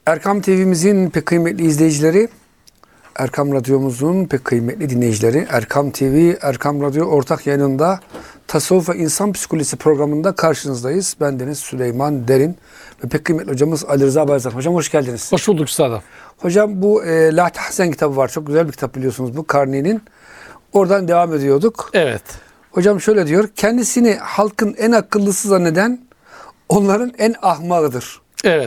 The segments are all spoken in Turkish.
Erkam TV'mizin pek kıymetli izleyicileri, Erkam Radyomuzun pek kıymetli dinleyicileri, Erkam TV, Erkam Radyo ortak yayınında Tasavvuf ve İnsan Psikolojisi programında karşınızdayız. Bendeniz Süleyman Derin ve pek kıymetli hocamız Ali Rıza Bayezid. Hocam hoş geldiniz. Hoş bulduk üstadım. Hocam bu La Tahzen kitabı var. Çok güzel bir kitap biliyorsunuz bu Karni'nin. Oradan devam ediyorduk. Evet. Hocam şöyle diyor. Kendisini halkın en akıllısı zanneden onların en ahmağıdır. Evet.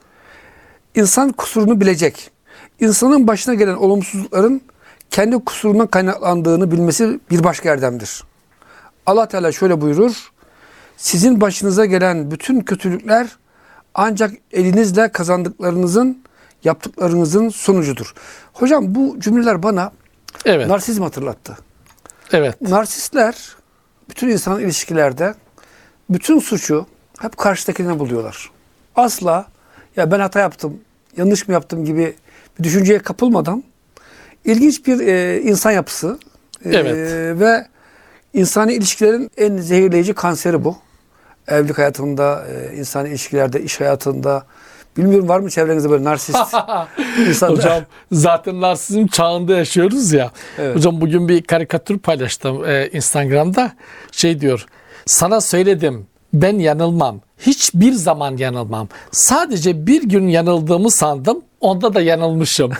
İnsan kusurunu bilecek. İnsanın başına gelen olumsuzlukların kendi kusurundan kaynaklandığını bilmesi bir başka erdemdir. Allah Teala şöyle buyurur. Sizin başınıza gelen bütün kötülükler ancak elinizle kazandıklarınızın, yaptıklarınızın sonucudur. Hocam bu cümleler bana narsizm hatırlattı. Evet. Narsistler bütün insan ilişkilerde bütün suçu hep karşıdakine buluyorlar. Asla ya ben hata yaptım, yanlış mı yaptım gibi bir düşünceye kapılmadan ilginç bir insan yapısı ve insani ilişkilerin en zehirleyici kanseri bu. Evlilik hayatında, insani ilişkilerde, iş hayatında. Bilmiyorum var mı çevrenizde böyle narsist insanlar? Hocam zaten narsizm çağında yaşıyoruz ya. Evet. Hocam bugün bir karikatür paylaştım Instagram'da. Şey diyor. Sana söyledim ben yanılmam. Hiçbir zaman yanılmam. Sadece bir gün yanıldığımı sandım. Onda da yanılmışım.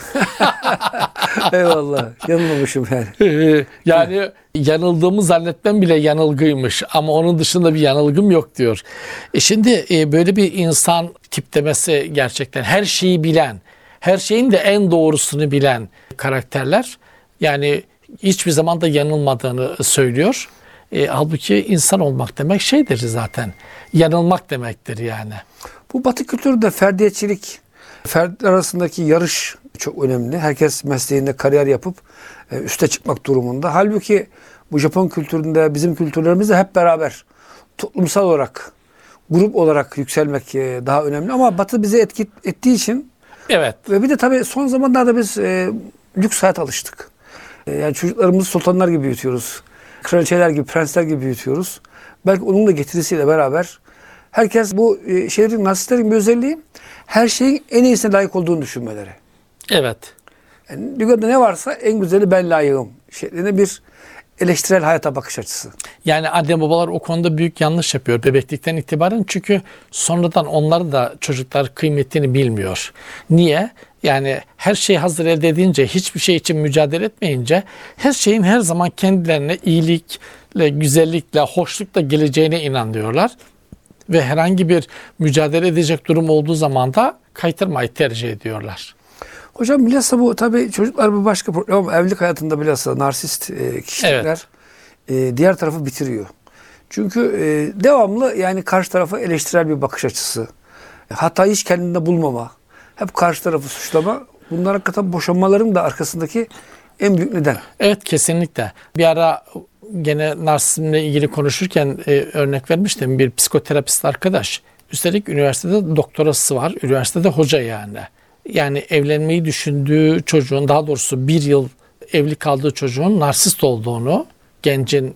Eyvallah. Yanılmamışım yani. Yani yanıldığımı zannetmem bile yanılgıymış. Ama onun dışında bir yanılgım yok diyor. Şimdi böyle bir insan tiplemesi gerçekten her şeyi bilen, her şeyin de en doğrusunu bilen karakterler. Yani hiçbir zaman da yanılmadığını söylüyor. Halbuki insan olmak demek şeydir zaten. Yanılmak demektir yani. Bu Batı kültüründe ferdiyetçilik, fertler arasındaki yarış çok önemli. Herkes mesleğinde kariyer yapıp üste çıkmak durumunda. Halbuki bu Japon kültüründe, bizim kültürlerimizde hep beraber toplumsal olarak, grup olarak yükselmek daha önemli. Ama Batı bizi ettiği için ve bir de tabii son zamanlarda biz lüks hayat alıştık. Yani çocuklarımızı sultanlar gibi büyütüyoruz. Kraliçeler gibi, prensler gibi büyütüyoruz. Belki onun da getirisiyle beraber herkes bu narsistlerin bir özelliği her şeyin en iyisine layık olduğunu düşünmeleri. Evet. Yani dünyada ne varsa en güzeli ben layığım şeklinde bir eleştirel hayata bakış açısı. Yani anne babalar o konuda büyük yanlış yapıyor bebeklikten itibaren. Çünkü sonradan onlar da çocuklar kıymetini bilmiyor. Niye? Yani her şeyi hazır elde edince, hiçbir şey için mücadele etmeyince her şeyin her zaman kendilerine iyilikle, güzellikle, hoşlukla geleceğine inanıyorlar. Ve herhangi bir mücadele edecek durum olduğu zaman da kaytırmayı tercih ediyorlar. Hocam bilhassa bu tabii çocuklar bir başka problem ama evlilik hayatında bilhassa narsist kişilikler diğer tarafı bitiriyor. Çünkü devamlı yani karşı tarafa eleştirel bir bakış açısı. Hatayı hiç kendinde bulmama. Hep karşı tarafı suçlama. Bunlar hakikaten boşanmaların da arkasındaki en büyük neden. Evet kesinlikle. Bir ara gene narsizmle ilgili konuşurken örnek vermiştim. Bir psikoterapist arkadaş. Üstelik üniversitede doktorası var. Üniversitede hoca yani. Yani evlenmeyi düşündüğü çocuğun, daha doğrusu bir yıl evli kaldığı çocuğun narsist olduğunu, gencin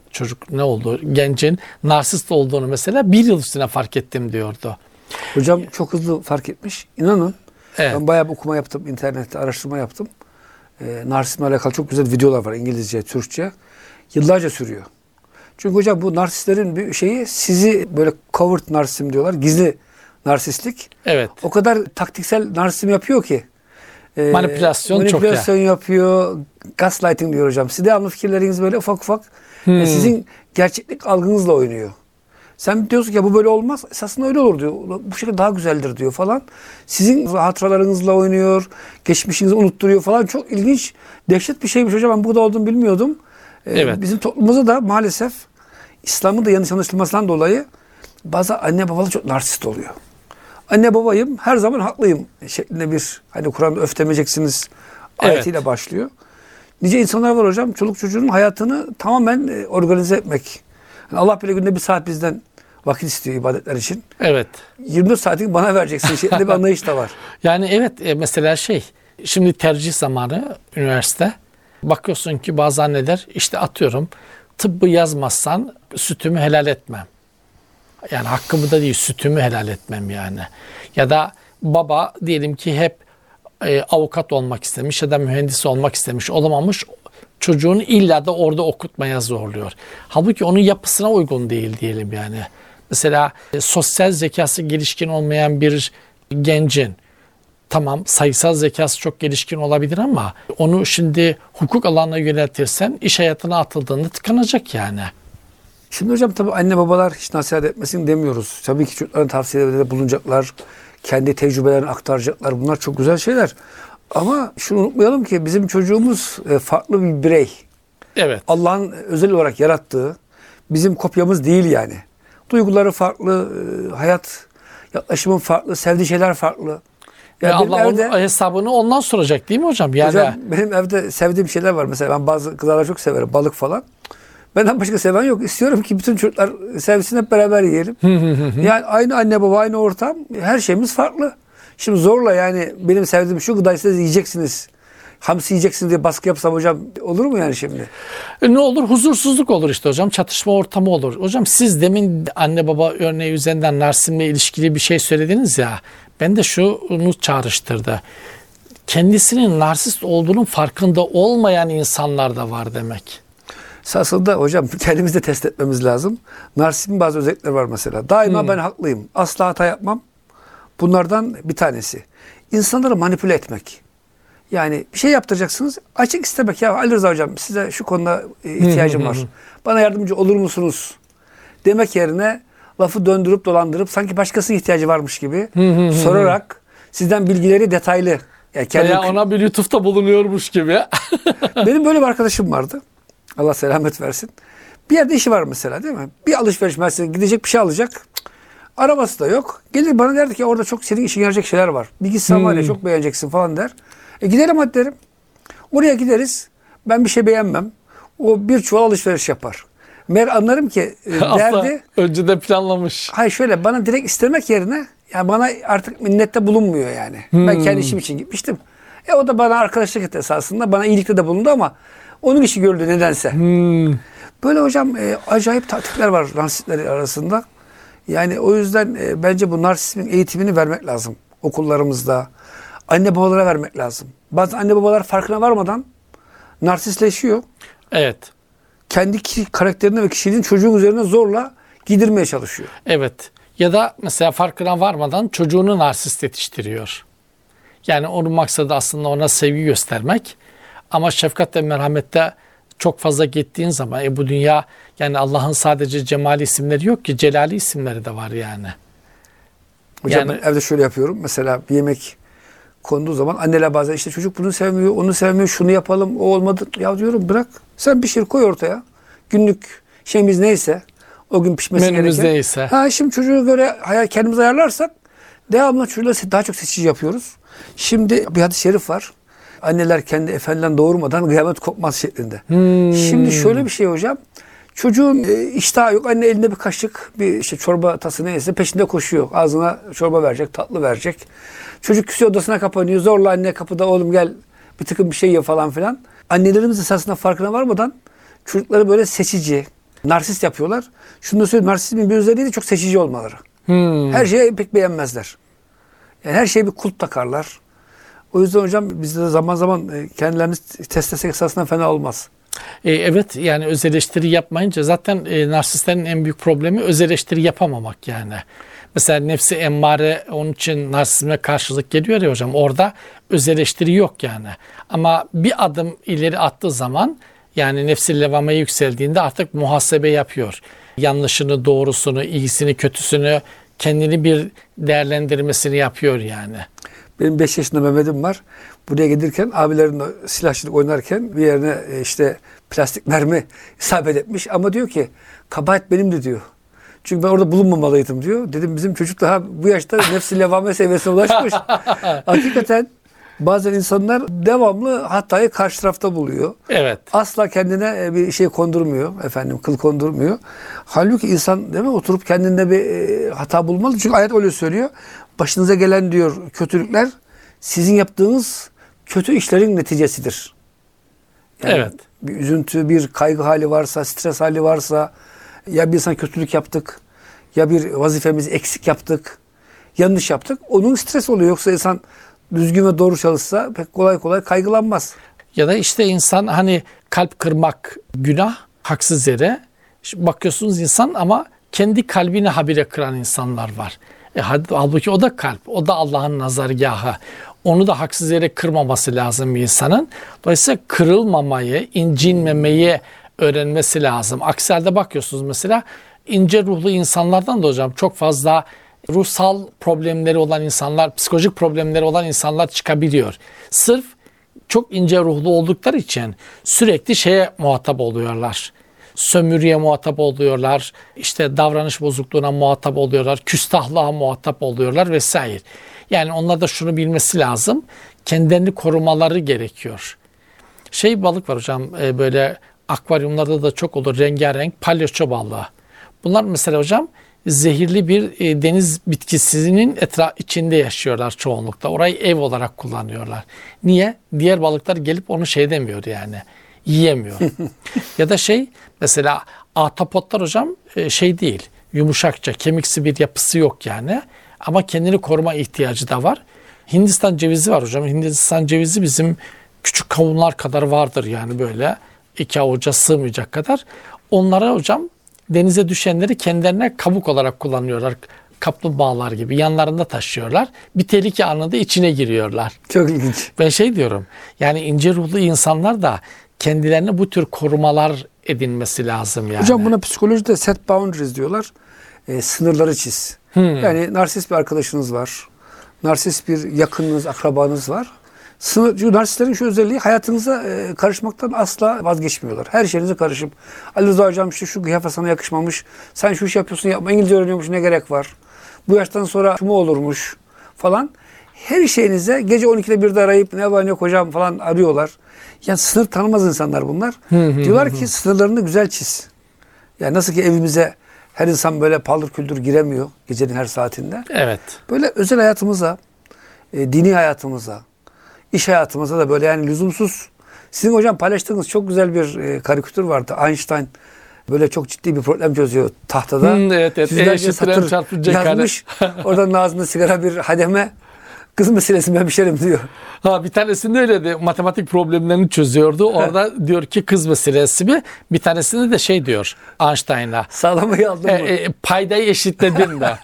narsist olduğunu mesela bir yıl üstüne fark ettim diyordu. Hocam çok hızlı fark etmiş. İnanın ben bayağı bir okuma yaptım. İnternette araştırma yaptım. Narsizmle alakalı çok güzel videolar var İngilizce, Türkçe. Yıllarca sürüyor. Çünkü hocam bu narsistlerin bir şeyi sizi böyle covert narsizm diyorlar. Gizli narsistlik. Evet. O kadar taktiksel narsizm yapıyor ki. Manipülasyon yapıyor. Gaslighting diyor hocam. Siz devamlı fikirleriniz böyle ufak ufak sizin gerçeklik algınızla oynuyor. Sen diyorsun ki ya bu böyle olmaz. Esasında öyle olur diyor. Bu şekilde daha güzeldir diyor falan. Sizin hatıralarınızla oynuyor. Geçmişinizi unutturuyor falan. Çok ilginç, dehşet bir şeymiş hocam. Ben burada olduğunu bilmiyordum. Bizim toplumumuzda da maalesef İslam'ın da yanlış anlaşılmasından dolayı bazı anne babalar çok narsist oluyor. Anne babayım, her zaman haklıyım şeklinde bir hani Kur'an'da öf demeyeceksiniz ayetiyle başlıyor. Nice insanlar var hocam. Çoluk çocuğun hayatını tamamen organize etmek. Yani Allah bile günde bir saat bizden vakit istiyor ibadetler için. Evet. 24 saatini bana vereceksin şeklinde bir anlayış da var. Yani evet mesela şimdi tercih zamanı üniversite. Bakıyorsun ki bazı anneler işte atıyorum tıbbı yazmazsan sütümü helal etmem. Yani hakkımı da değil sütümü helal etmem yani. Ya da baba diyelim ki hep avukat olmak istemiş ya da mühendis olmak istemiş, olamamış. Çocuğunu illa da orada okutmaya zorluyor. Halbuki onun yapısına uygun değil diyelim yani. Mesela sosyal zekası gelişkin olmayan bir gencin, tamam sayısal zekası çok gelişkin olabilir ama onu şimdi hukuk alanına yöneltirsen iş hayatına atıldığında tıkanacak yani. Şimdi hocam tabii anne babalar hiç nasihat etmesin demiyoruz. Tabii ki çocukların tavsiyelerde bulunacaklar. Kendi tecrübelerini aktaracaklar. Bunlar çok güzel şeyler. Ama şunu unutmayalım ki bizim çocuğumuz farklı bir birey. Evet. Allah'ın özel olarak yarattığı bizim kopyamız değil yani. Duyguları farklı, hayat yaklaşımı farklı, sevdiği şeyler farklı. Ve Yani benim Allah evde, onun hesabını ondan soracak değil mi hocam? Yani hocam benim evde sevdiğim şeyler var. Mesela ben bazı gıdaları çok severim. Balık falan. Benden başka seven yok. İstiyorum ki bütün çocuklar sevsin, hep beraber yiyelim. Yani aynı anne baba, aynı ortam. Her şeyimiz farklı. Şimdi zorla yani benim sevdiğim şu gıdayı siz yiyeceksiniz, hamsi yiyeceksiniz diye baskı yapsam hocam olur mu yani şimdi? Ne olur? Huzursuzluk olur işte hocam. Çatışma ortamı olur. Hocam siz demin anne baba örneği üzerinden narsizmle ilişkili bir şey söylediniz ya. Ben de şunu çağrıştırdı. Kendisinin narsist olduğunun farkında olmayan insanlar da var demek. Aslında hocam kendimizi de test etmemiz lazım. Narsizmin bazı özellikleri var mesela. Daima ben haklıyım. Asla hata yapmam. Bunlardan bir tanesi. İnsanları manipüle etmek. Yani bir şey yaptıracaksınız. Açık istemek. Ya Ali Rıza hocam size şu konuda ihtiyacım var. Bana yardımcı olur musunuz? Demek yerine lafı döndürüp dolandırıp sanki başkasının ihtiyacı varmış gibi sorarak sizden bilgileri detaylı. Yani Veya ona bir lütufta bulunuyormuş gibi. Benim böyle bir arkadaşım vardı. Allah selamet versin. Bir yerde işi var mesela değil mi? Bir alışveriş merkezine gidecek, bir şey alacak. Arabası da yok. Gelir bana derdi ki orada çok senin işin yarar şeyler var. Bir gitsen var ya çok beğeneceksin falan der. Gidelim hadi derim. Oraya gideriz. Ben bir şey beğenmem. O bir çuval alışveriş yapar. Meğer anlarım ki derdi. Önceden planlamış. Hayır şöyle bana direkt istemek yerine yani bana artık minnette bulunmuyor yani. Ben kendi işim için gitmiştim. O da bana arkadaşlık etti esasında. Bana iyilikte de bulundu ama onun işi gördü nedense. Böyle hocam acayip taktikler var narsistler arasında. Yani o yüzden bence bu narsizmin eğitimini vermek lazım okullarımızda. Anne babalara vermek lazım. Bazı anne babalar farkına varmadan narsistleşiyor. Evet. Kendi karakterini ve kişiliğini çocuğun üzerine zorla giydirmeye çalışıyor. Evet. Ya da mesela farkına varmadan çocuğunu narsist yetiştiriyor. Yani onun maksadı aslında ona sevgi göstermek. Ama şefkat ve merhamette çok fazla gittiğin zaman bu dünya yani Allah'ın sadece cemali isimleri yok ki celali isimleri de var yani. Hocam yani, ben evde şöyle yapıyorum. Mesela bir yemek konduğu zaman anneler bazen işte çocuk bunu sevmiyor, onu sevmiyor, şunu yapalım, o olmadı. Ya diyorum bırak. Sen bir şey koy ortaya. Günlük şeyimiz neyse, o gün pişmesi menümüz gereken. neyse. Şimdi çocuğu göre kendimizi ayarlarsak devamlı çocukları daha çok seçici yapıyoruz. Şimdi bir hadis-i şerif var. Anneler kendi efendinden doğurmadan kıyamet kopmaz şeklinde. Şimdi şöyle bir şey hocam. Çocuğun iştahı yok. Anne elinde bir kaşık, bir işte çorba tası neyse peşinde koşuyor. Ağzına çorba verecek, tatlı verecek. Çocuk küsüyor odasına kapanıyor. Zorla anne kapıda oğlum gel bir tıkım bir şey ye falan filan. Annelerimiz esasında farkına varmadan çocukları böyle seçici, narsist yapıyorlar. Şunu da söyleyeyim, narsizmin bir özelliği de çok seçici olmaları. Her şeyi pek beğenmezler. Yani her şeye bir kulp takarlar. O yüzden hocam biz de zaman zaman kendilerini test etsek esasında fena olmaz. Evet yani öz eleştiri yapmayınca zaten narsistlerin en büyük problemi öz eleştiri yapamamak yani. Mesela nefsi emmare onun için narsizme karşılık geliyor ya hocam, orada öz eleştiri yok yani. Ama bir adım ileri attığı zaman yani nefsi levamaya yükseldiğinde artık muhasebe yapıyor. Yanlışını, doğrusunu, iyisini, kötüsünü kendini bir değerlendirmesini yapıyor yani. Benim 5 yaşında Mehmet'im var. Buraya gelirken abilerimle silahçılık oynarken bir yerine işte plastik mermi isabet etmiş. Ama diyor ki kabahat benimdi diyor. Çünkü ben orada bulunmamalıydım diyor. Dedim bizim çocuk daha bu yaşta nefsi levame seviyesine ulaşmış. Hakikaten bazen insanlar devamlı hatayı karşı tarafta buluyor. Evet. Asla kendine bir şey kondurmuyor. Efendim kıl kondurmuyor. Halbuki insan değil mi oturup kendinde bir hata bulmalı. Çünkü ayet öyle söylüyor. Başınıza gelen diyor kötülükler sizin yaptığınız kötü işlerin neticesidir. Yani evet. Bir üzüntü, bir kaygı hali varsa, stres hali varsa ya bir insan kötülük yaptık ya bir vazifemizi eksik yaptık yanlış yaptık. Onun stres oluyor. Yoksa insan düzgün ve doğru çalışsa pek kolay kolay kaygılanmaz. Ya da işte insan hani kalp kırmak günah, haksız yere. Şimdi bakıyorsunuz insan ama kendi kalbini habire kıran insanlar var. Halbuki o da kalp, o da Allah'ın nazargahı. Onu da haksız yere kırmaması lazım bir insanın. Dolayısıyla kırılmamayı, incinmemeyi öğrenmesi lazım. Aksi halde bakıyorsunuz mesela ince ruhlu insanlardan da hocam çok fazla ruhsal problemleri olan insanlar, psikolojik problemleri olan insanlar çıkabiliyor. Sırf çok ince ruhlu oldukları için sürekli şeye muhatap oluyorlar. Sömürüye muhatap oluyorlar, işte davranış bozukluğuna muhatap oluyorlar, küstahlığa muhatap oluyorlar vesaire. Yani onlar da şunu bilmesi lazım, kendilerini korumaları gerekiyor. Balık var hocam, böyle akvaryumlarda da çok olur, rengarenk palyaço balığı. Bunlar mesela hocam zehirli bir deniz bitkisinin içinde yaşıyorlar çoğunlukla. Orayı ev olarak kullanıyorlar. Niye? Diğer balıklar gelip onu demiyor yani. Yiyemiyor. Ya da mesela ahtapotlar hocam değil. Yumuşakça, kemiksi bir yapısı yok yani. Ama kendini koruma ihtiyacı da var. Hindistan cevizi var hocam. Hindistan cevizi bizim küçük kavunlar kadar vardır yani böyle. 2 avuca sığmayacak kadar. Onlara hocam denize düşenleri kendilerine kabuk olarak kullanıyorlar. Kaplumbağalar gibi yanlarında taşıyorlar. Bir tehlike anında içine giriyorlar. Çok ilginç. Ben diyorum yani ince ruhlu insanlar da kendilerine bu tür korumalar edinmesi lazım yani. Hocam buna psikolojide set boundaries diyorlar. Sınırları çiz. Yani narsist bir arkadaşınız var. Narsist bir yakınınız, akrabanız var. Narsistlerin şu özelliği hayatınıza karışmaktan asla vazgeçmiyorlar. Her şeyinize karışıp Ali Rıza hocam işte şu kıyafet sana yakışmamış. Sen şu iş yapıyorsun yapma. İngilizce öğreniyormuş ne gerek var. Bu yaştan sonra şu mu olurmuş falan. Her şeyinize gece 12'de 1'de arayıp ne var ne yok hocam falan arıyorlar. Yani sınır tanımaz insanlar bunlar. Diyorlar ki sınırlarını güzel çiz. Yani nasıl ki evimize her insan böyle paldır küldür giremiyor gecenin her saatinde. Evet. Böyle özel hayatımıza, dini hayatımıza, iş hayatımıza da böyle yani lüzumsuz. Sizin hocam paylaştığınız çok güzel bir karikatür vardı. Einstein böyle çok ciddi bir problem çözüyor tahtada. Evet. Yüzlerce satır yazmış. Oradan ağzında sigara bir hademe. Kız meselesi ben pişerim diyor. Bir tanesinde öyle de matematik problemlerini çözüyordu. Orada diyor ki kız meselesi mi? Bir tanesinde de diyor Einstein'a. Sağlamayı aldın mı? Paydayı eşitledin de.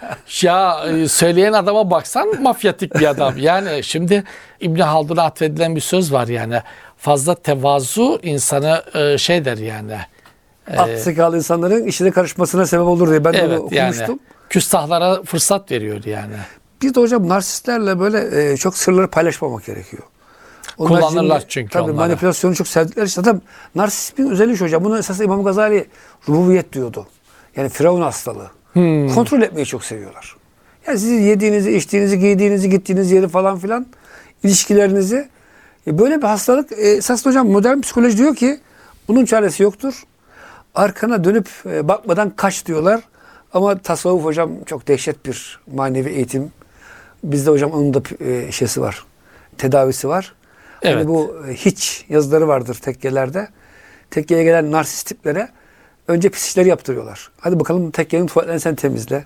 Söyleyen adama baksan mafyatik bir adam. Yani şimdi İbn Haldun'a atfedilen bir söz var yani. Fazla tevazu insanı der yani. Alt zekalı insanların işine karışmasına sebep olur diye ben bunu okumuştum. Yani, küstahlara fırsat veriyor yani. Bir de hocam narsistlerle böyle çok sırları paylaşmamak gerekiyor. Onlar kullanırlar çünkü tabii onları. Manipülasyonu çok sevdikleri için. Zaten narsistin özelliği şu hocam. Bunu esasında İmam Gazali rububiyet diyordu. Yani Firavun hastalığı. Kontrol etmeyi çok seviyorlar. Yani siz yediğinizi, içtiğinizi, giydiğinizi, gittiğiniz yeri falan filan ilişkilerinizi böyle bir hastalık esasında hocam modern psikoloji diyor ki bunun çaresi yoktur. Arkana dönüp bakmadan kaç diyorlar. Ama tasavvuf hocam çok dehşet bir manevi eğitim. Bizde hocam onun da var. Tedavisi var. Evet. Hani bu hiç yazıları vardır tekkelerde. Tekkeye gelen narsist tiplere önce pis işleri yaptırıyorlar. Hadi bakalım tekkenin tuvaletlerini sen temizle.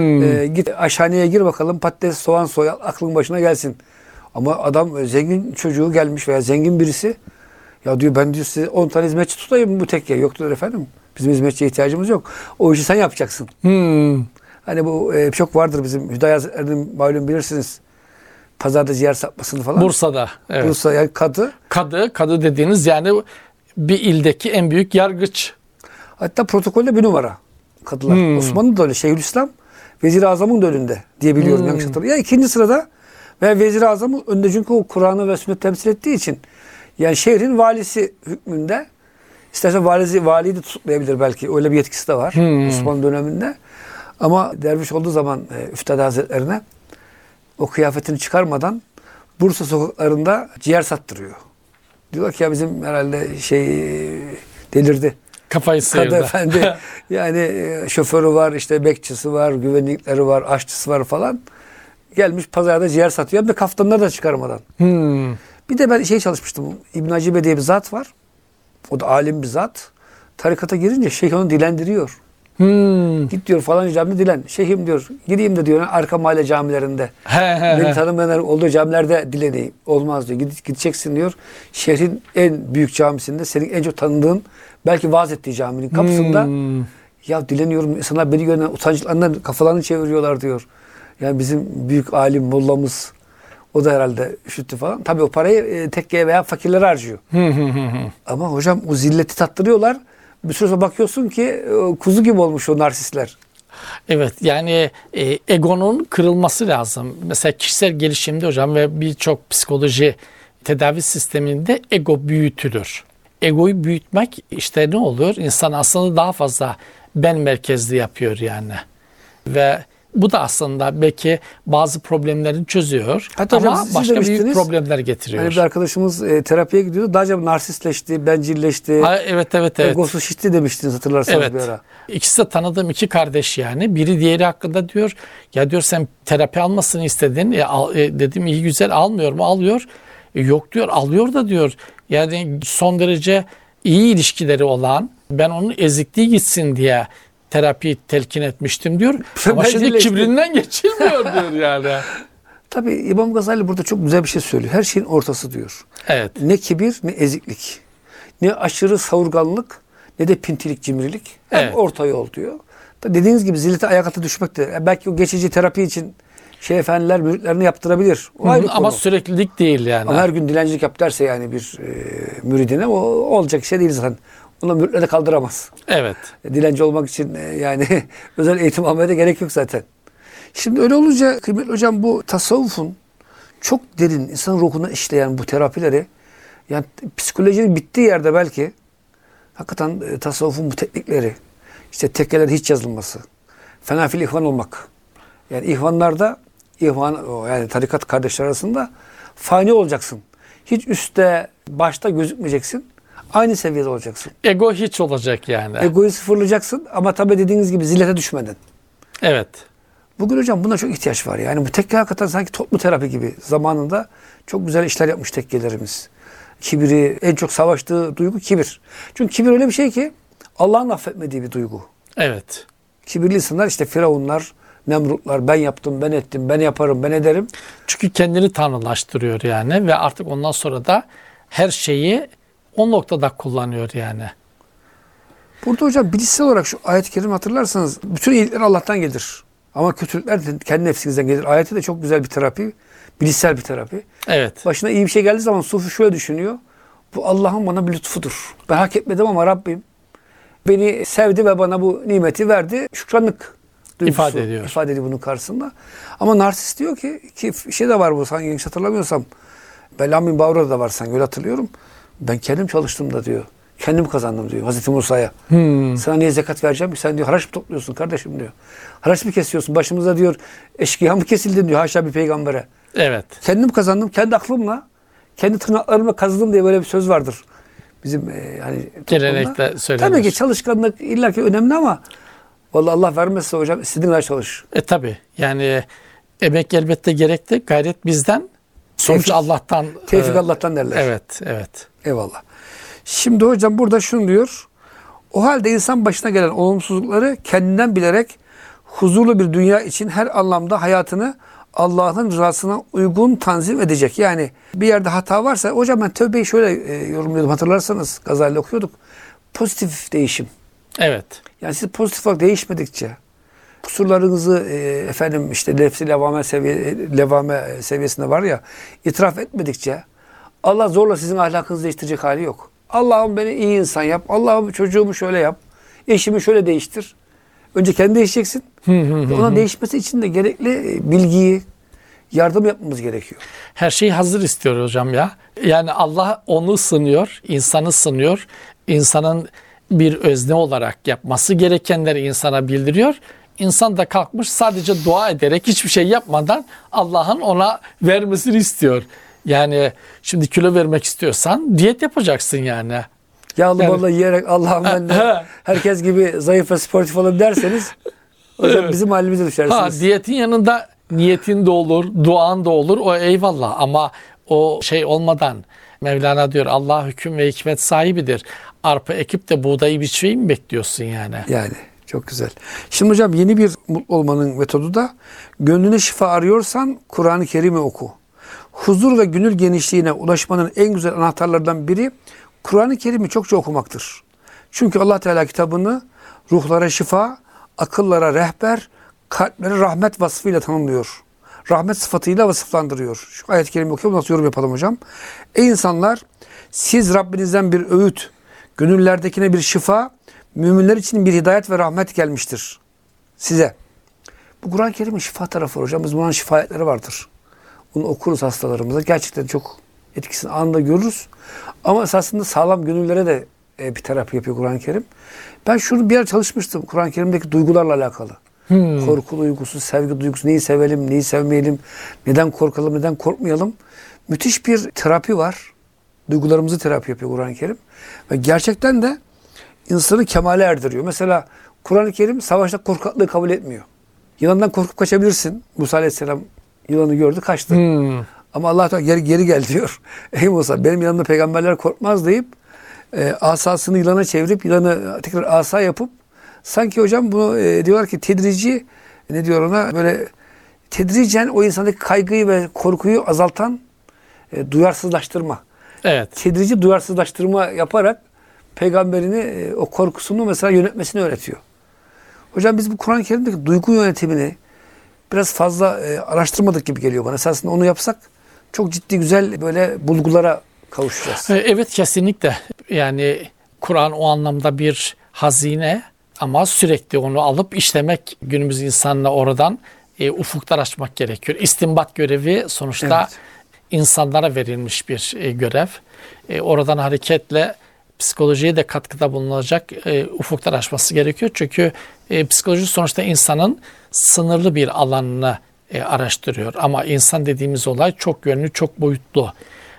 Git aşhaneye gir bakalım patates, soğan soy aklın başına gelsin. Ama adam zengin çocuğu gelmiş veya zengin birisi. Ya diyor ben diyor size 10 tane hizmetçi tutayım bu tekkeye. Yok diyor efendim. Bizim hizmetçiye ihtiyacımız yok. O işi sen yapacaksın. Hani bu çok vardır bizim Hüdayi Hazretleri'nin malum bilirsiniz. Pazarda ciğer satmasını falan. Bursa'da. Evet. Bursa yani kadı. Kadı dediğiniz yani bir ildeki en büyük yargıç. Hatta protokolde bir numara kadılar. Osmanlı da öyle. Şeyhülislam Vezir-i Azam'ın da önünde diye biliyorum yanlış hatırlıyorum. Ya ikinci sırada ve Vezir-i Azam'ın önünde çünkü o Kur'an'ı ve sünnet temsil ettiği için yani şehrin valisi hükmünde istersen valiyi de tutuklayabilir belki. Öyle bir yetkisi de var Osmanlı döneminde. Ama derviş olduğu zaman Üftade Hazretlerine o kıyafetini çıkarmadan Bursa sokaklarında ciğer sattırıyor. Diyorlar ki ya bizim herhalde delirdi. Kafayı sıyırdı. Kadı efendi yani şoförü var, işte bekçisi var, güvenlikleri var, aşçısı var falan. Gelmiş pazarda ciğer satıyor. Hem de kaftanları da çıkarmadan. Bir de ben çalışmıştım. İbn Acibe diye bir zat var. O da alim bir zat. Tarikata girince şeyh onu dilendiriyor. Git diyor falanca camide dilen. Şeyhim diyor gideyim de diyor arka mahalle camilerinde. Beni tanımayanlar olduğu camilerde dileneyim. Olmaz diyor. Gideceksin diyor. Şehrin en büyük camisinde senin en çok tanıdığın belki vaaz ettiği caminin kapısında ya dileniyorum. İnsanlar beni gören utancılarından kafalarını çeviriyorlar diyor. Yani bizim büyük alim mollamız o da herhalde üşüttü falan. Tabii o parayı tekkeye veya fakirlere harcıyor. Ama hocam o zilleti tattırıyorlar. Bir süre sonra bakıyorsun ki kuzu gibi olmuş o narsistler. Evet yani egonun kırılması lazım. Mesela kişisel gelişimde hocam ve birçok psikoloji tedavi sisteminde ego büyütülür. Egoyu büyütmek işte ne olur? İnsan aslında daha fazla ben merkezli yapıyor yani. Ve bu da aslında belki bazı problemlerini çözüyor. Hatta ama hocam siz başka büyük demiştiniz, problemler getiriyor. hani bir arkadaşımız terapiye gidiyordu. Daha önce narsistleşti, bencilleşti. Evet. Egosu şişti demiştiniz hatırlarsanız Evet. bir ara. İkisi de tanıdığım iki kardeş yani. Biri diğeri hakkında diyor. Ya diyor sen terapi almasını istedin. Dedim iyi güzel almıyor mu? Alıyor. Yok diyor alıyor da diyor. Yani son derece iyi ilişkileri olan ben onun ezikliği gitsin diye terapi telkin etmiştim diyor. Ama şimdi Bencilleşti. kibrinden geçilmiyor diyor yani. Tabii İmam Gazali burada çok güzel bir şey söylüyor. Her şeyin ortası diyor. Evet. Ne kibir ne eziklik. Ne aşırı savurganlık ne de pintilik, cimrilik. Hep Evet. orta yol diyor. Dediğiniz gibi zillete ayak altı düşmek de belki o geçici terapi için efendiler müritlerini yaptırabilir. O ayrı Ama konu. süreklilik değil yani. Ama her gün dilencilik yap derse yani bir müridine o olacak şey değil zaten. Onu müritleri kaldıramaz. Evet. Dilenci olmak için yani özel eğitim almaya da gerek yok zaten. Şimdi öyle olunca kıymetli hocam bu tasavvufun çok derin insan ruhuna işleyen bu terapileri yani psikolojinin bittiği yerde belki hakikaten tasavvufun bu teknikleri işte tekkeler hiç yazılması fenafil ihvan olmak yani ihvanlarda yani tarikat kardeşler arasında fani olacaksın. Hiç üstte başta gözükmeyeceksin. Aynı seviyede olacaksın. Ego hiç olacak yani. Egoyu sıfırlayacaksın ama tabii dediğiniz gibi zillete düşmeden. Evet. Bugün hocam buna çok ihtiyaç var. Yani bu tekke hakikaten sanki toplu terapi gibi zamanında çok güzel işler yapmış tekkelerimiz. Kibiri, en çok savaştığı duygu kibir. Çünkü kibir öyle bir şey ki Allah'ın affetmediği bir duygu. Evet. Kibirli insanlar işte Firavunlar, Nemrutlar, ben yaptım, ben ettim, ben yaparım, ben ederim. Çünkü kendini tanrılaştırıyor yani ve artık ondan sonra da her şeyi o noktada kullanıyor yani. Burada hocam bilişsel olarak şu ayet-i kerime hatırlarsanız bütün iyilikler Allah'tan gelir. Ama kötülükler de kendi nefsinizden gelir. Ayette de çok güzel bir terapi, bilişsel bir terapi. Evet. Başına iyi bir şey geldiği zaman sufi şöyle düşünüyor. Bu Allah'ın bana bir lütfudur. Ben hak etmedim ama Rabbim beni sevdi ve bana bu nimeti verdi. Şükranlık duygusu ifade ediyor bunun karşısında. Ama narsist diyor ki şey de var bu sanki yanlış hatırlamıyorsam. Belam bin Bavra'da da var sanki öyle hatırlıyorum. Ben kendim çalıştım da diyor. Kendim kazandım diyor Hazreti Musa'ya. Sana niye zekat vereceğim ki? Sen diyor haraç mı topluyorsun kardeşim diyor. Haraç mı kesiyorsun? Başımıza diyor eşkıya mı kesildin diyor haşa bir peygambere. Evet. Kendim kazandım. Kendi aklımla, kendi tırnaklarımla kazandım diye böyle bir söz vardır. Bizim hani gelenekte söylenir. Tabii ki çalışkanlık illaki önemli ama vallahi Allah vermezse hocam istediğin kadar çalış. Tabii. Yani emek elbette gerekli. Gayret bizden. Sonuç Allah'tan. Tevfik Allah'tan derler. Evet. Eyvallah. Şimdi hocam burada şunu diyor. O halde insan başına gelen olumsuzlukları kendinden bilerek huzurlu bir dünya için her anlamda hayatını Allah'ın rızasına uygun tanzim edecek. Yani bir yerde hata varsa hocam ben tövbeyi şöyle yorumluyordum hatırlarsanız Gazali'de okuyorduk. Pozitif değişim. Evet. Yani siz pozitif olarak değişmedikçe kusurlarınızı efendim işte nefsi levame seviyesinde var ya itiraf etmedikçe Allah zorla sizin ahlakınızı değiştirecek hali yok. Allah'ım beni iyi insan yap. Allah'ım çocuğumu şöyle yap. Eşimi şöyle değiştir. Önce kendi değişeceksin. Ona değişmesi için de gerekli bilgiyi, yardım yapmamız gerekiyor. Her şeyi hazır istiyor hocam ya. Yani Allah onu sınıyor, insanı sınıyor. İnsanın bir özne olarak yapması gerekenleri insana bildiriyor. İnsan da kalkmış sadece dua ederek hiçbir şey yapmadan Allah'ın ona vermesini istiyor. Yani şimdi kilo vermek istiyorsan diyet yapacaksın yani. Yağlı balı yiyerek Allah'ım ben de herkes gibi zayıf ve sportif olayım derseniz hocam bizim halimize düşersiniz. Diyetin yanında niyetin de olur, duan da olur. O eyvallah ama o şey olmadan Mevlana diyor Allah hüküm ve hikmet sahibidir. Arpa ekip de buğdayı biçmeyi mi bekliyorsun yani? Yani Çok güzel. Şimdi hocam yeni bir mutlu olmanın metodu da gönlüne şifa arıyorsan Kur'an-ı Kerim'i oku. Huzur ve gönül genişliğine ulaşmanın en güzel anahtarlardan biri Kur'an-ı Kerim'i çokça okumaktır. Çünkü Allah Teala kitabını ruhlara şifa, akıllara rehber, kalplere rahmet vasfıyla tanımlıyor. Rahmet sıfatıyla vasıflandırıyor. Şu ayet-i kerime okuyalım, nasıl yorum yapalım hocam? Ey insanlar, siz Rabbinizden bir öğüt, gönüllerdekine bir şifa, müminler için bir hidayet ve rahmet gelmiştir size. Bu Kur'an-ı Kerim'in şifa tarafı hocam. Biz bunun şifayetleri vardır. Bunu okuruz hastalarımıza. Gerçekten çok etkisini anında görürüz. Ama esasında sağlam gönüllere de bir terapi yapıyor Kur'an-ı Kerim. Ben şunu bir ara çalışmıştım. Kur'an-ı Kerim'deki duygularla alakalı. Korku duygusu, sevgi duygusu, neyi sevelim, neyi sevmeyelim, neden korkalım, neden korkmayalım. Müthiş bir terapi var. Duygularımızı terapi yapıyor Kur'an-ı Kerim. Ve gerçekten de insanı kemale erdiriyor. Mesela Kur'an-ı Kerim savaşta korkaklığı kabul etmiyor. Yılandan korkup kaçabilirsin. Musa Aleyhisselam yılanı gördü, kaçtı. Ama Allah Teala geri gel diyor. Ey Musa, benim yanımda peygamberler korkmaz deyip asasını yılana çevirip yılanı tekrar asa yapıp sanki hocam bunu diyorlar ki tedrici, ne diyor ona, böyle tedricen o insandaki kaygıyı ve korkuyu azaltan duyarsızlaştırma. Evet. Tedrici duyarsızlaştırma yaparak peygamberini o korkusunu mesela yönetmesini öğretiyor. Hocam biz bu Kur'an-ı Kerim'deki duygu yönetimini biraz fazla araştırmadık gibi geliyor bana. Esasında onu yapsak çok ciddi güzel böyle bulgulara kavuşacağız. Evet, kesinlikle. Yani Kur'an o anlamda bir hazine ama sürekli onu alıp işlemek, günümüz insanına oradan ufuklar açmak gerekiyor. İstinbat görevi sonuçta Evet. insanlara verilmiş bir görev. Oradan hareketle psikolojiye de katkıda bulunacak ufuklar açması gerekiyor. Çünkü psikoloji sonuçta insanın sınırlı bir alanını araştırıyor. Ama insan dediğimiz olay çok yönlü, çok boyutlu.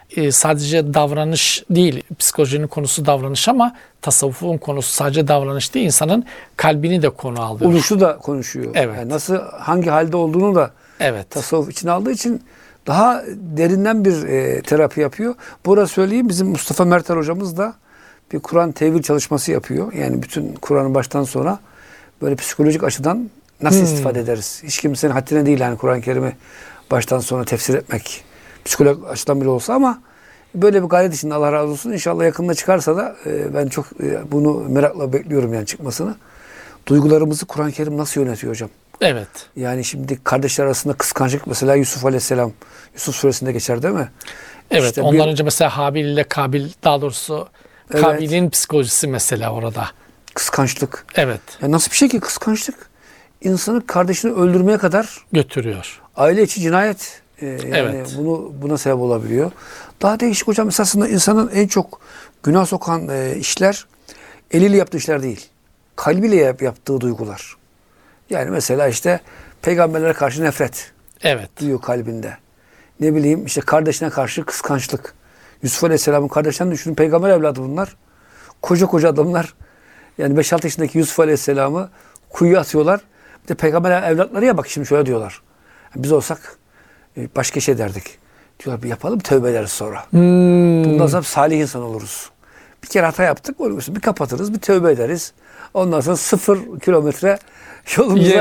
Sadece davranış değil, psikolojinin konusu davranış ama tasavvufun konusu sadece davranış değil, insanın kalbini de konu alıyor. Oluşu da konuşuyor. Evet. Yani nasıl, hangi halde olduğunu da Evet. tasavvuf içine aldığı için daha derinden bir terapi yapıyor. Burada söyleyeyim, bizim Mustafa Mertel hocamız da bir Kur'an tevil çalışması yapıyor. Yani bütün Kur'an'ın baştan sona böyle psikolojik açıdan nasıl istifade ederiz? Hiç kimsenin haddine değil yani Kur'an-ı Kerim'i baştan sona tefsir etmek. Psikolojik açıdan bile olsa ama böyle bir gayret içinde, Allah razı olsun. İnşallah yakında çıkarsa da ben çok bunu merakla bekliyorum yani çıkmasını. Duygularımızı Kur'an-ı Kerim nasıl yönetiyor hocam? Evet. Yani şimdi kardeşler arasında kıskançlık mesela Yusuf Aleyhisselam, Yusuf suresinde geçer değil mi? Evet. İşte ondan önce mesela Habil ile Kabil, daha doğrusu Evet. Kabil'in psikolojisi mesela orada. kıskançlık. Evet. Ya nasıl bir şey ki kıskançlık? İnsanı kardeşini öldürmeye kadar Götürüyor. aile içi cinayet yani Evet. buna sebep olabiliyor. Daha değişik hocam, esasında insanın en çok günah sokan işler eliyle yaptığı işler değil. Kalbiyle yaptığı duygular. Yani mesela işte peygamberlere karşı nefret Evet. duyuyor kalbinde. Ne bileyim işte kardeşine karşı kıskançlık. Yusuf Aleyhisselam'ın kardeşlerini düşünün, peygamber evladı bunlar. Koca koca adamlar. Yani 5-6 yaşındaki Yusuf Aleyhisselam'ı kuyuya atıyorlar. Bir de peygamber evlatları ya, bak şimdi şöyle diyorlar. Biz olsak başka şey derdik. Diyorlar bir yapalım, tövbe ederiz sonra. Bundan sonra salih insan oluruz. Bir kere hata yaptık, bir kapatırız, bir tövbe ederiz. Ondan sonra 0 kilometre yolumuza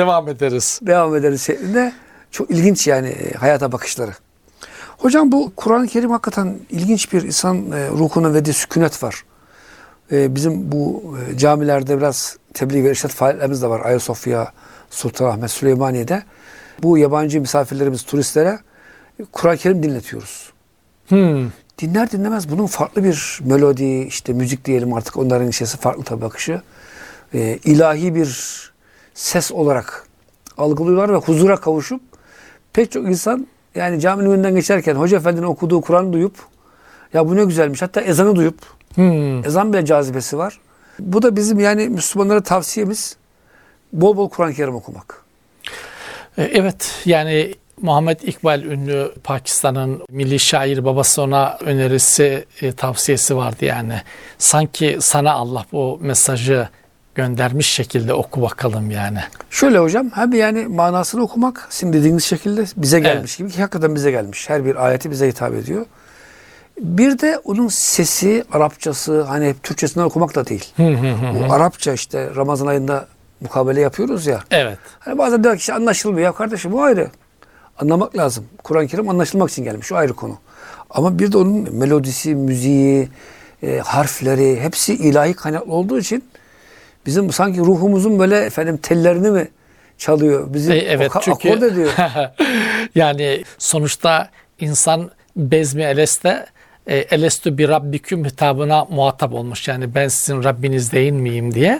devam ederiz şeklinde. Çok ilginç yani hayata bakışları. Hocam bu Kur'an-ı Kerim hakikaten ilginç bir insan ruhuna verdiği sükunet var. Bizim bu camilerde biraz tebliğ ve irşad faaliyetlerimiz de var. Ayasofya, Sultanahmet, Süleymaniye'de. Bu yabancı misafirlerimiz, turistlere Kur'an-ı Kerim dinletiyoruz. Dinler dinlemez bunun farklı bir melodi, işte müzik diyelim artık, onların şeysi farklı tabi bakışı. İlahi bir ses olarak algılıyorlar ve huzura kavuşup pek çok insan yani caminin önünden geçerken Hoca Efendi'nin okuduğu Kur'an'ı duyup ya bu ne güzelmiş, hatta ezanı duyup ezan bile cazibesi var. Bu da bizim yani Müslümanlara tavsiyemiz bol bol Kur'an-ı Kerim okumak. Evet, yani Muhammed İkbal ünlü Pakistan'ın milli şair, babası ona önerisi, tavsiyesi vardı yani. Sanki sana Allah bu mesajı göndermiş şekilde oku bakalım yani. Şöyle hocam, hem yani manasını okumak sizin dediğiniz şekilde bize gelmiş gibi ki hakikaten bize gelmiş. Her bir ayeti bize hitap ediyor. Bir de onun sesi, Arapçası, hani hep Türkçesinden okumak da değil. Bu Arapça işte Ramazan ayında mukabele yapıyoruz ya. Evet. Hani bazen diyor ki işte anlaşılmıyor. Ya kardeşim bu ayrı. Anlamak lazım. Kur'an-ı Kerim anlaşılmak için gelmiş. O ayrı konu. Ama bir de onun melodisi, müziği, harfleri hepsi ilahi kaynaklı olduğu için bizim sanki ruhumuzun böyle efendim tellerini mi çalıyor? Bizim Evet, çünkü akord ediyor. yani sonuçta insan bezmi eleste elestü bir rabbiküm hitabına muhatap olmuş. Yani ben sizin Rabbiniz değil miyim diye.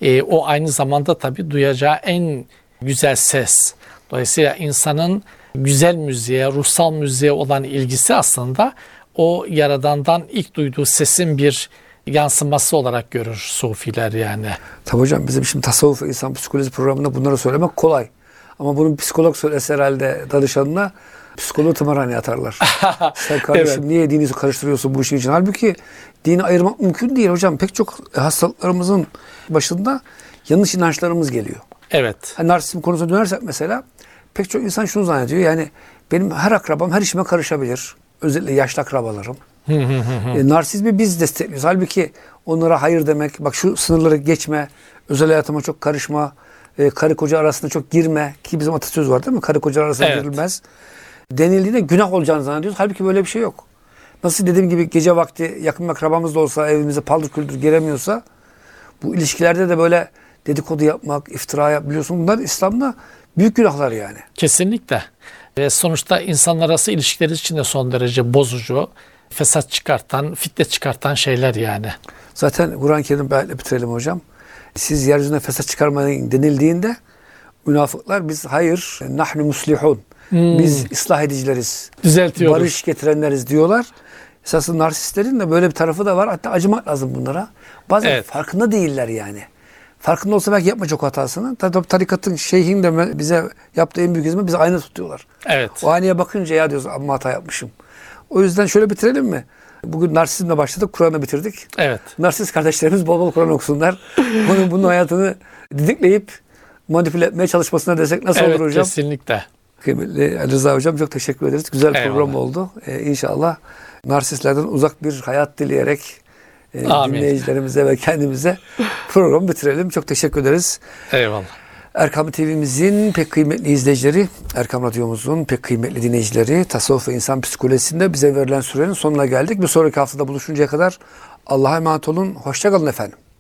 O aynı zamanda tabii duyacağı en güzel ses. Dolayısıyla insanın güzel müziğe, ruhsal müziğe olan ilgisi aslında o Yaradan'dan ilk duyduğu sesin bir yansıması olarak görür Sufiler yani. Tabii hocam bizim şimdi tasavvuf ve insan psikolojisi programında bunları söylemek kolay. Ama bunu psikolog söylese herhalde danışanına psikoloğu tımarhaneye atarlar. Sen kardeşim Evet. niye dini karıştırıyorsun bu işin için? Halbuki dini ayırmak mümkün değil hocam. Pek çok hastalıklarımızın başında yanlış inançlarımız geliyor. Evet. Hani narsizm konusuna dönersek mesela pek çok insan şunu zannediyor. Yani benim her akrabam her işime karışabilir. Özellikle yaşlı akrabalarım. Narsizmi biz destekliyoruz. Halbuki onlara hayır demek, bak şu sınırları geçme, özel hayatıma çok karışma, karı koca arasında çok girme ki bizim atasöz var değil mi? Karı koca arasında Evet. girilmez. Denildiğinde günah olacağını zannediyoruz. Halbuki böyle bir şey yok. Nasıl dediğim gibi gece vakti yakın akrabamız da olsa evimize paldır küldür giremiyorsa bu ilişkilerde de böyle dedikodu yapmak, iftira yapabiliyorsun. Bunlar İslam'da büyük günahlar yani. Kesinlikle. Ve sonuçta insanlar arası ilişkileri için de son derece bozucu, fesat çıkartan, fitne çıkartan şeyler yani. Zaten Kur'an-ı Kerim ayetle bitirelim hocam. Siz yeryüzüne fesat çıkarmayın denildiğinde münafıklar biz hayır nahnu muslihun. Biz ıslah edicileriz. Düzeltiyoruz. Barış getirenleriz diyorlar. Esasında narsistlerin de böyle bir tarafı da var. Hatta acımak lazım bunlara. Bazen Evet. farkında değiller yani. Farkında olsa belki yapmayacak o hatasını. Tabii tarikatın şeyhin de bize yaptığı en büyük hizmet bizi ayna tutuyorlar. Evet. O aynaya bakınca ya diyoruz amma hata yapmışım. O yüzden şöyle bitirelim mi? Bugün narsizmle başladık, Kur'an'ı bitirdik. Evet. Narsist kardeşlerimiz bol bol Kur'an okusunlar. Bunun hayatını didikleyip manipüle etmeye çalışmasına desek nasıl Evet, olur hocam? kesinlikle. Kıymetli Ali Rıza hocam çok teşekkür ederiz. Güzel Eyvallah. program oldu. İnşallah narsistlerden uzak bir hayat dileyerek Amin. dinleyicilerimize ve kendimize programı bitirelim. Çok teşekkür ederiz. Eyvallah. Erkam TV'mizin pek kıymetli izleyicileri, Erkam Radyomuzun pek kıymetli dinleyicileri, tasavvuf ve insan psikolojisinde bize verilen sürenin sonuna geldik. Bir sonraki haftada buluşuncaya kadar Allah'a emanet olun. Hoşça kalın efendim.